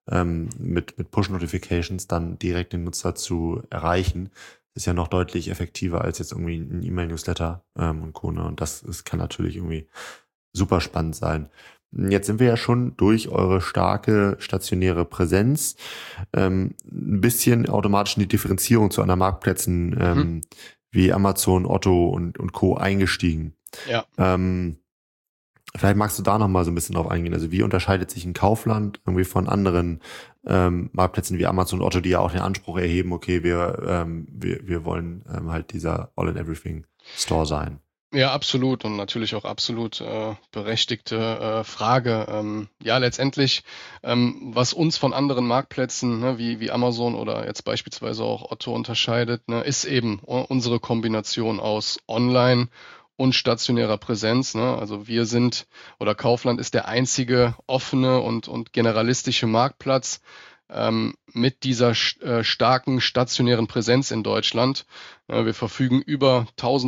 mit Push-Notifications dann direkt den Nutzer zu erreichen, ist ja noch deutlich effektiver als jetzt irgendwie ein E-Mail-Newsletter und Co. Ne? Und das kann natürlich irgendwie super spannend sein. Jetzt sind wir ja schon durch eure starke stationäre Präsenz ein bisschen automatisch in die Differenzierung zu anderen Marktplätzen wie Amazon, Otto und Co. eingestiegen.
Ja.
Vielleicht magst du da noch mal so ein bisschen drauf eingehen. Also wie unterscheidet sich ein Kaufland irgendwie von anderen Marktplätzen wie Amazon und Otto, die ja auch den Anspruch erheben, okay, wir wollen halt dieser All-in-Everything-Store sein?
Ja, absolut, und natürlich auch absolut berechtigte Frage. Letztendlich, was uns von anderen Marktplätzen, ne, wie Amazon oder jetzt beispielsweise auch Otto unterscheidet, ne, ist eben unsere Kombination aus Online und stationärer Präsenz. Ne? Also wir sind, oder Kaufland ist der einzige offene und generalistische Marktplatz mit dieser starken stationären Präsenz in Deutschland. Wir verfügen über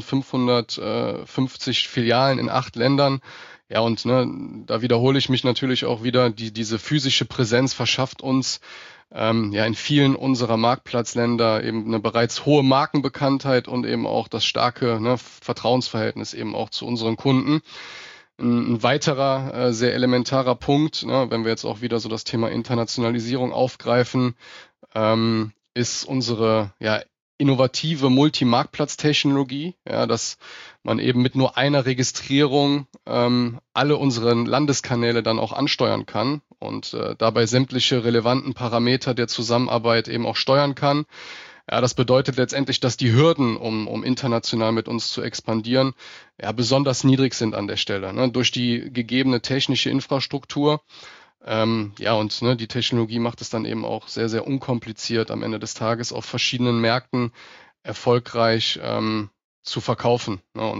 1550 Filialen in 8 Ländern. Ja, und da wiederhole ich mich natürlich auch wieder, diese physische Präsenz verschafft uns in vielen unserer Marktplatzländer eben eine bereits hohe Markenbekanntheit und eben auch das starke Vertrauensverhältnis eben auch zu unseren Kunden. Ein weiterer sehr elementarer Punkt, wenn wir jetzt auch wieder so das Thema Internationalisierung aufgreifen, ist unsere innovative Multi-Marktplatz-Technologie, dass man eben mit nur einer Registrierung alle unseren Landeskanäle dann auch ansteuern kann und dabei sämtliche relevanten Parameter der Zusammenarbeit eben auch steuern kann. Ja, das bedeutet letztendlich, dass die Hürden, um international mit uns zu expandieren, besonders niedrig sind an der Stelle, ne, durch die gegebene technische Infrastruktur. Die Technologie macht es dann eben auch sehr, sehr unkompliziert, am Ende des Tages auf verschiedenen Märkten erfolgreich zu verkaufen, ne, und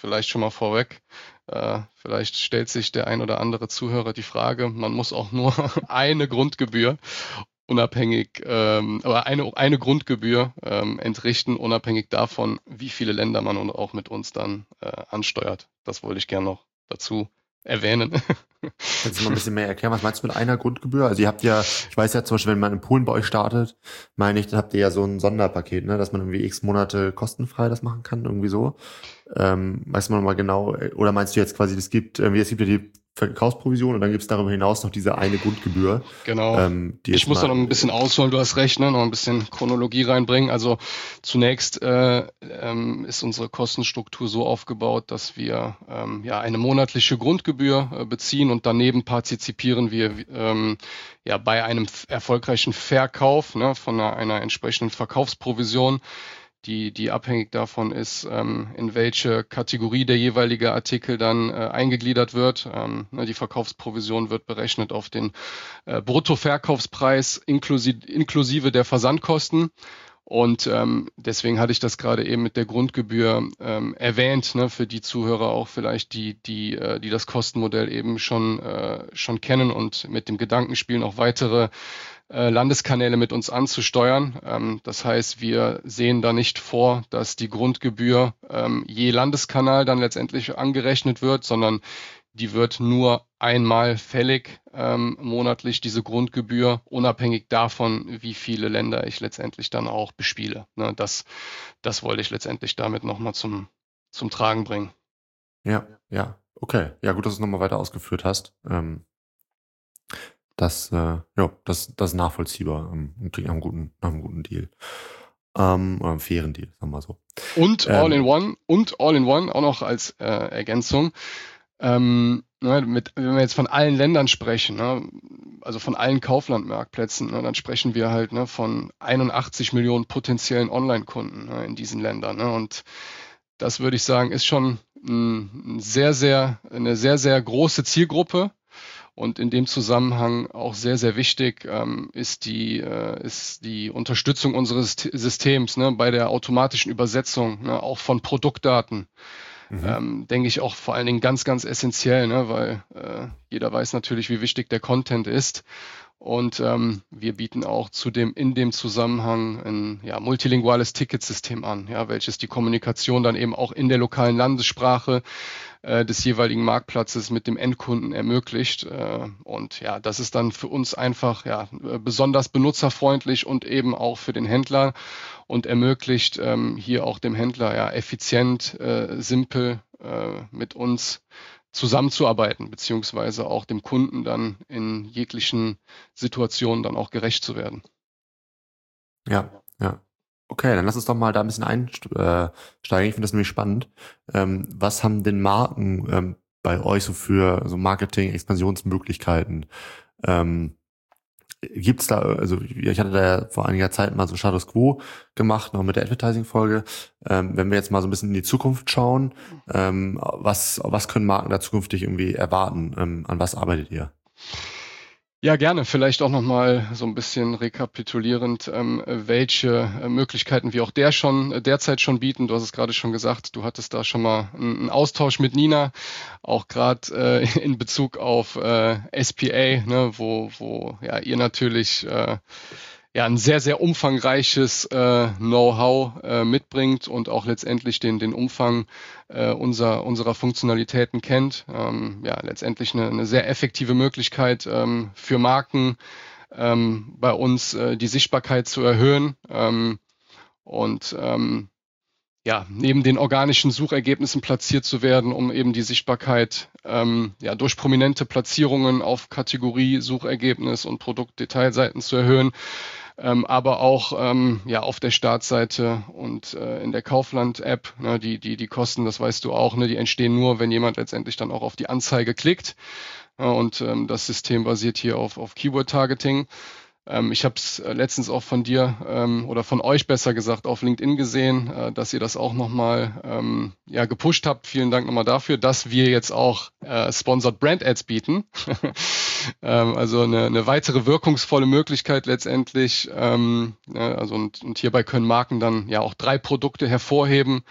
vielleicht schon mal vorweg. Vielleicht stellt sich der ein oder andere Zuhörer die Frage, man muss auch nur eine Grundgebühr unabhängig, aber eine Grundgebühr entrichten, unabhängig davon, wie viele Länder man und auch mit uns dann ansteuert. Das wollte ich gerne noch dazu erwähnen.
Kannst du mal ein bisschen mehr erklären, was meinst du mit einer Grundgebühr? Also ihr habt ja, ich weiß ja zum Beispiel, wenn man in Polen bei euch startet, meine ich, dann habt ihr ja so ein Sonderpaket, ne, dass man irgendwie x Monate kostenfrei das machen kann, irgendwie so. Weißt du mal genau, oder meinst du jetzt quasi, es gibt ja die Verkaufsprovision und dann gibt es darüber hinaus noch diese eine Grundgebühr.
Genau. Ich muss da noch ein bisschen ausholen, du hast recht, ne? Noch ein bisschen Chronologie reinbringen. Also zunächst ist unsere Kostenstruktur so aufgebaut, dass wir eine monatliche Grundgebühr beziehen und daneben partizipieren wir bei einem erfolgreichen Verkauf, ne, von einer entsprechenden Verkaufsprovision, die abhängig davon ist, in welche Kategorie der jeweilige Artikel dann eingegliedert wird. Die Verkaufsprovision wird berechnet auf den Bruttoverkaufspreis inklusive der Versandkosten. Und deswegen hatte ich das gerade eben mit der Grundgebühr erwähnt, ne, für die Zuhörer auch vielleicht, die das Kostenmodell eben schon kennen und mit dem Gedanken spielen, auch weitere Landeskanäle mit uns anzusteuern. Das heißt, wir sehen da nicht vor, dass die Grundgebühr je Landeskanal dann letztendlich angerechnet wird, sondern die wird nur einmal fällig monatlich, diese Grundgebühr, unabhängig davon, wie viele Länder ich letztendlich dann auch bespiele. Ne, das wollte ich letztendlich damit nochmal zum Tragen bringen.
Ja, okay. Ja, gut, dass du es nochmal weiter ausgeführt hast. Das ist nachvollziehbar und klingt nach einem guten Deal. Oder einem fairen Deal, sagen wir mal so.
Und All-in-One auch noch als Ergänzung. Wenn wir jetzt von allen Ländern sprechen, ne, also von allen Kauflandmarktplätzen, ne, dann sprechen wir halt, ne, von 81 Millionen potenziellen Online-Kunden, ne, in diesen Ländern. Ne, und das würde ich sagen, ist schon eine sehr, sehr große Zielgruppe. Und in dem Zusammenhang auch sehr, sehr wichtig ist die Unterstützung unseres Systems, ne, bei der automatischen Übersetzung, ne, auch von Produktdaten. Denke ich auch vor allen Dingen ganz, ganz essentiell, ne, weil jeder weiß natürlich, wie wichtig der Content ist. Und wir bieten auch in dem Zusammenhang ein multilinguales Ticketsystem an, ja, welches die Kommunikation dann eben auch in der lokalen Landessprache des jeweiligen Marktplatzes mit dem Endkunden ermöglicht. Und ja, das ist dann für uns einfach besonders benutzerfreundlich und eben auch für den Händler und ermöglicht hier auch dem Händler effizient, simpel mit uns zusammenzuarbeiten, beziehungsweise auch dem Kunden dann in jeglichen Situationen dann auch gerecht zu werden.
Ja. Okay, dann lass uns doch mal da ein bisschen einsteigen. Ich finde das nämlich spannend. Was haben denn Marken bei euch so für so Marketing-Expansionsmöglichkeiten? Gibt's da, also ich hatte da ja vor einiger Zeit mal so Status Quo gemacht, noch mit der Advertising-Folge. Wenn wir jetzt mal so ein bisschen in die Zukunft schauen, was können Marken da zukünftig irgendwie erwarten? An was arbeitet ihr?
Ja, gerne. Vielleicht auch nochmal so ein bisschen rekapitulierend, welche Möglichkeiten wir auch derzeit schon bieten. Du hast es gerade schon gesagt, du hattest da schon mal einen Austausch mit Nina, auch gerade in Bezug auf SPA, ne, wo ihr natürlich ein sehr, sehr umfangreiches Know-how mitbringt und auch letztendlich den Umfang unserer Funktionalitäten kennt. Letztendlich eine sehr effektive Möglichkeit für Marken bei uns die Sichtbarkeit zu erhöhen und neben den organischen Suchergebnissen platziert zu werden, um eben die Sichtbarkeit durch prominente Platzierungen auf Kategorie, Suchergebnis und Produktdetailseiten zu erhöhen. Aber auch auf der Startseite und in der Kaufland-App, ne, die Kosten, das weißt du auch, ne, die entstehen nur, wenn jemand letztendlich dann auch auf die Anzeige klickt. Und das System basiert hier auf Keyword-Targeting. Ich habe es letztens auch von dir oder von euch besser gesagt auf LinkedIn gesehen, dass ihr das auch nochmal gepusht habt. Vielen Dank nochmal dafür, dass wir jetzt auch Sponsored Brand Ads bieten. Also eine weitere wirkungsvolle Möglichkeit letztendlich. Und hierbei können Marken dann ja auch 3 Produkte hervorheben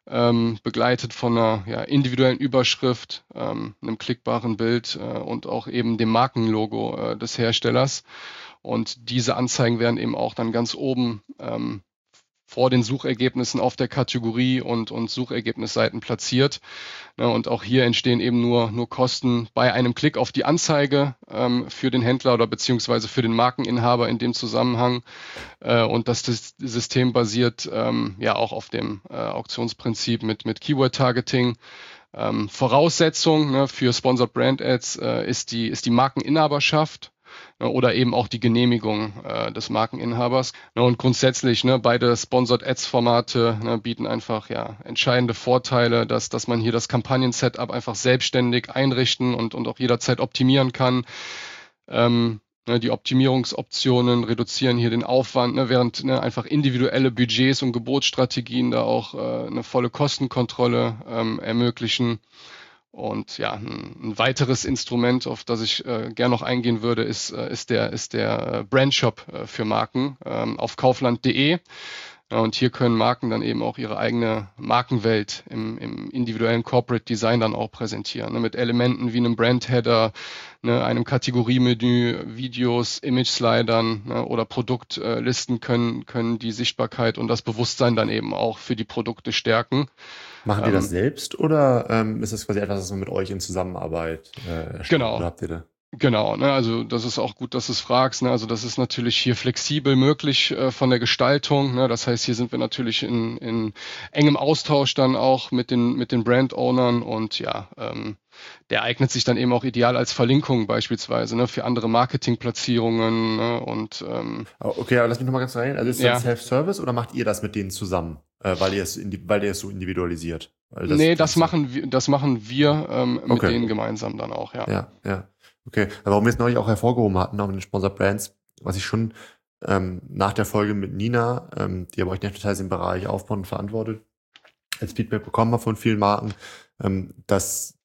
begleitet von einer individuellen Überschrift, einem klickbaren Bild und auch eben dem Markenlogo des Herstellers. Und diese Anzeigen werden eben auch dann ganz oben vor den Suchergebnissen auf der Kategorie und Suchergebnisseiten platziert. Und auch hier entstehen eben nur Kosten bei einem Klick auf die Anzeige für den Händler oder beziehungsweise für den Markeninhaber in dem Zusammenhang. Und das System basiert auch auf dem Auktionsprinzip mit Keyword-Targeting. Voraussetzung für Sponsored Brand Ads ist die Markeninhaberschaft oder eben auch die Genehmigung des Markeninhabers. Und grundsätzlich, beide Sponsored Ads Formate bieten einfach entscheidende Vorteile, dass man hier das Kampagnen-Setup einfach selbstständig einrichten und auch jederzeit optimieren kann. Die Optimierungsoptionen reduzieren hier den Aufwand, während einfach individuelle Budgets und Gebotsstrategien da auch eine volle Kostenkontrolle ermöglichen. Und ein weiteres Instrument, auf das ich gern noch eingehen würde, ist der Brandshop für Marken auf kaufland.de. Und hier können Marken dann eben auch ihre eigene Markenwelt im individuellen Corporate Design dann auch präsentieren, mit Elementen wie einem Brandheader, einem Kategoriemenü, Videos, Image-Slidern oder Produktlisten können die Sichtbarkeit und das Bewusstsein dann eben auch für die Produkte stärken.
Machen die das selbst oder ist das quasi etwas, was man mit euch in Zusammenarbeit erstellt?
Genau.
Oder habt ihr da?
Genau, also das ist auch gut, dass du es fragst. Also das ist natürlich hier flexibel möglich von der Gestaltung. Das heißt, hier sind wir natürlich in engem Austausch dann auch mit den Brand-Ownern und der eignet sich dann eben auch ideal als Verlinkung beispielsweise für andere Marketingplatzierungen.
Okay, aber lass mich nochmal ganz rein. Also ist das Self-Service oder macht ihr das mit denen zusammen, weil ihr es so individualisiert?
Das machen wir mit denen gemeinsam dann auch,
Ja. Okay, aber warum wir es neulich auch hervorgehoben hatten, auch mit den Sponsored Brands, was ich schon nach der Folge mit Nina, die aber euch Advertising im Bereich aufbauen und verantwortet, als Feedback bekommen habe von vielen Marken, dass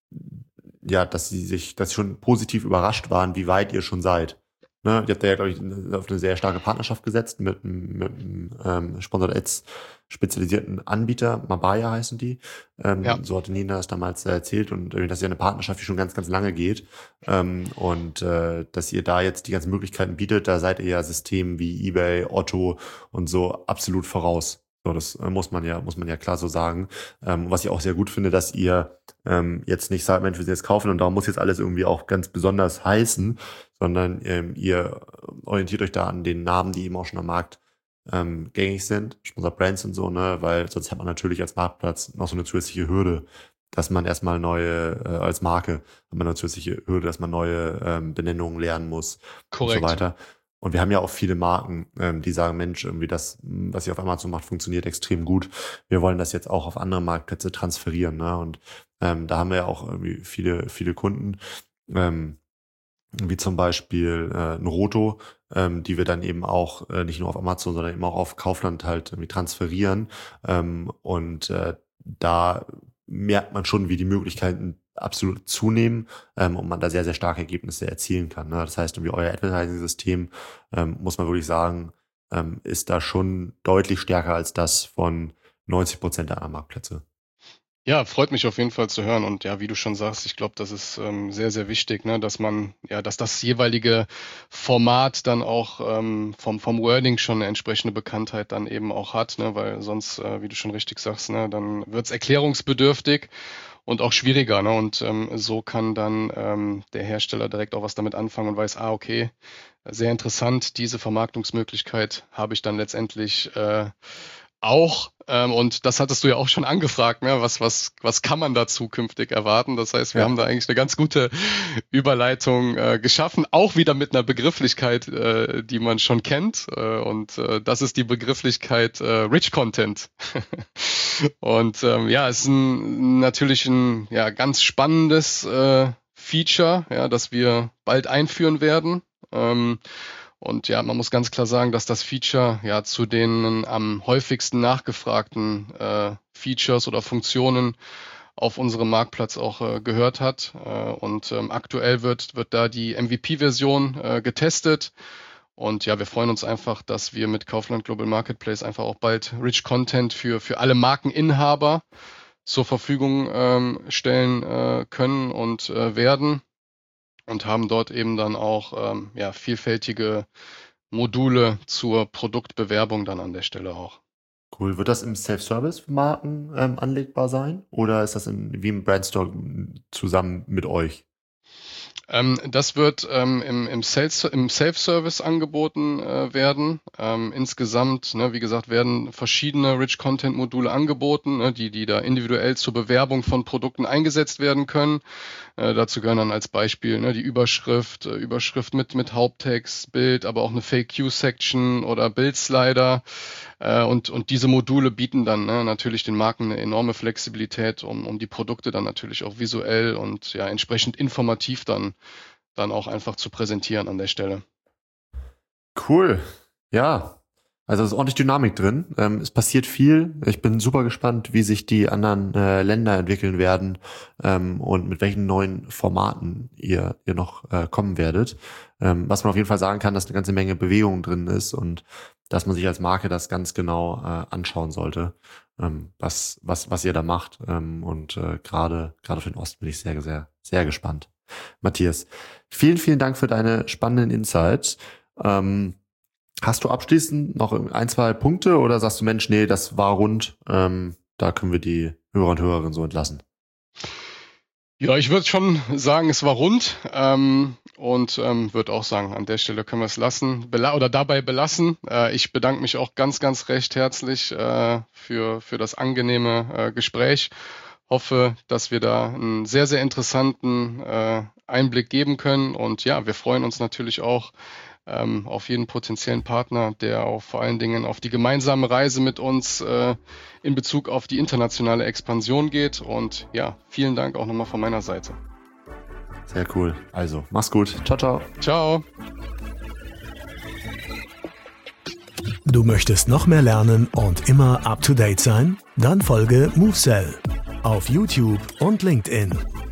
sie schon positiv überrascht waren, wie weit ihr schon seid. Ne? Ihr habt ja, glaube ich, auf eine sehr starke Partnerschaft gesetzt mit einem Sponsored Ads spezialisierten Anbieter, Mabaya heißen die. So hatte Nina das damals erzählt und dass ihr eine Partnerschaft, die schon ganz, ganz lange geht und dass ihr da jetzt die ganzen Möglichkeiten bietet, da seid ihr ja Systemen wie eBay, Otto und so absolut voraus. So, das muss man ja klar so sagen. Was ich auch sehr gut finde, dass ihr jetzt nicht sagt, Mensch, wir sind jetzt kaufen und darum muss jetzt alles irgendwie auch ganz besonders heißen, sondern ihr orientiert euch da an den Namen, die eben auch schon am Markt gängig sind, Sponsored Brands und so, weil sonst hat man natürlich als Marktplatz noch so eine zusätzliche Hürde, dass man erstmal als Marke, hat man eine zusätzliche Hürde, dass man neue Benennungen lernen muss.
Korrekt.
Und so weiter. Und wir haben ja auch viele Marken, die sagen, Mensch, irgendwie das, was ihr auf Amazon macht, funktioniert extrem gut. Wir wollen das jetzt auch auf andere Marktplätze transferieren. Ne? Und da haben wir ja auch irgendwie viele, viele Kunden, wie zum Beispiel ein Roto, die wir dann eben auch nicht nur auf Amazon, sondern eben auch auf Kaufland halt irgendwie transferieren. Da merkt man schon, wie die Möglichkeiten absolut zunehmen und man da sehr, sehr starke Ergebnisse erzielen kann. Ne? Das heißt, irgendwie euer Advertising-System, muss man wirklich sagen, ist da schon deutlich stärker als das von 90% der anderen Marktplätze.
Ja, freut mich auf jeden Fall zu hören und wie du schon sagst, ich glaube, das ist sehr, sehr wichtig, dass das jeweilige Format dann auch vom Wording schon eine entsprechende Bekanntheit dann eben auch hat, weil sonst, wie du schon richtig sagst, dann wird's erklärungsbedürftig und auch schwieriger, und so kann dann der Hersteller direkt auch was damit anfangen und weiß, okay, sehr interessant, diese Vermarktungsmöglichkeit habe ich dann letztendlich auch, und das hattest du ja auch schon angefragt, was kann man da zukünftig erwarten? Das heißt, wir haben da eigentlich eine ganz gute Überleitung geschaffen, auch wieder mit einer Begrifflichkeit, die man schon kennt, und das ist die Begrifflichkeit Rich Content. Und es ist natürlich ein ganz spannendes Feature, das wir bald einführen werden. Und man muss ganz klar sagen, dass das Feature zu den am häufigsten nachgefragten Features oder Funktionen auf unserem Marktplatz auch gehört hat. Und aktuell wird da die MVP-Version getestet. Und ja, wir freuen uns einfach, dass wir mit Kaufland Global Marketplace einfach auch bald Rich Content für alle Markeninhaber zur Verfügung stellen können und werden und haben dort eben dann auch vielfältige Module zur Produktbewerbung dann an der Stelle auch.
Cool. Wird das im Self-Service für Marken anlegbar sein oder ist das wie im Brandstore zusammen mit euch?
Das wird im Self-Service angeboten werden. Insgesamt, wie gesagt, werden verschiedene Rich-Content-Module angeboten, die da individuell zur Bewerbung von Produkten eingesetzt werden können. Dazu gehören dann als Beispiel die Überschrift mit Haupttext, Bild, aber auch eine FAQ-Section oder Bildslider. Und diese Module bieten dann natürlich den Marken eine enorme Flexibilität, um die Produkte dann natürlich auch visuell und entsprechend informativ dann auch einfach zu präsentieren an der Stelle.
Cool. Ja, also es ist ordentlich Dynamik drin. Es passiert viel. Ich bin super gespannt, wie sich die anderen Länder entwickeln werden und mit welchen neuen Formaten ihr noch kommen werdet. Was man auf jeden Fall sagen kann, dass eine ganze Menge Bewegung drin ist und dass man sich als Marke das ganz genau anschauen sollte, was ihr da macht. Und gerade für den Osten bin ich sehr, sehr, sehr gespannt. Matthias, vielen, vielen Dank für deine spannenden Insights. Hast du abschließend noch 1, 2 Punkte oder sagst du, Mensch, nee, das war rund, da können wir die Hörer und Hörerinnen so entlassen?
Ja, ich würde schon sagen, es war rund und würde auch sagen, an der Stelle können wir es dabei belassen. Ich bedanke mich auch ganz, ganz recht herzlich für das angenehme Gespräch. Hoffe, dass wir da einen sehr, sehr interessanten Einblick geben können. Und ja, wir freuen uns natürlich auch auf jeden potenziellen Partner, der auch vor allen Dingen auf die gemeinsame Reise mit uns in Bezug auf die internationale Expansion geht. Und ja, vielen Dank auch nochmal von meiner Seite.
Sehr cool. Also, mach's gut. Ciao, ciao.
Ciao.
Du möchtest noch mehr lernen und immer up to date sein? Dann folge MoveSell auf YouTube und LinkedIn.